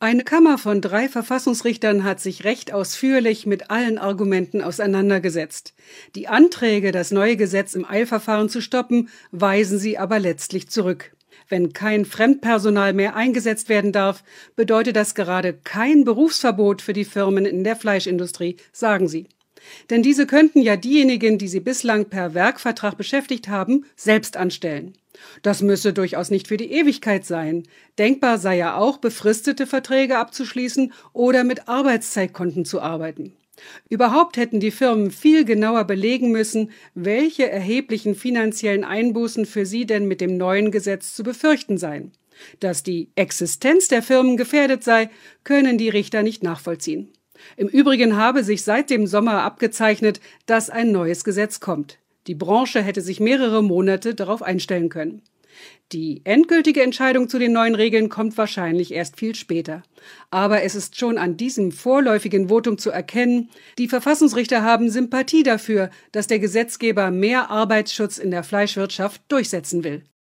Eine Kammer von 3 Verfassungsrichtern hat sich recht ausführlich mit allen Argumenten auseinandergesetzt. Die Anträge, das neue Gesetz im Eilverfahren zu stoppen, weisen sie aber letztlich zurück. Wenn kein Fremdpersonal mehr eingesetzt werden darf, bedeutet das gerade kein Berufsverbot für die Firmen in der Fleischindustrie, sagen sie. Denn diese könnten ja diejenigen, die sie bislang per Werkvertrag beschäftigt haben, selbst anstellen. Das müsse durchaus nicht für die Ewigkeit sein. Denkbar sei ja auch, befristete Verträge abzuschließen oder mit Arbeitszeitkonten zu arbeiten. Überhaupt hätten die Firmen viel genauer belegen müssen, welche erheblichen finanziellen Einbußen für sie denn mit dem neuen Gesetz zu befürchten seien. Dass die Existenz der Firmen gefährdet sei, können die Richter nicht nachvollziehen. Im Übrigen habe sich seit dem Sommer abgezeichnet, dass ein neues Gesetz kommt. Die Branche hätte sich mehrere Monate darauf einstellen können. Die endgültige Entscheidung zu den neuen Regeln kommt wahrscheinlich erst viel später. Aber es ist schon an diesem vorläufigen Votum zu erkennen, die Verfassungsrichter haben Sympathie dafür, dass der Gesetzgeber mehr Arbeitsschutz in der Fleischwirtschaft durchsetzen will.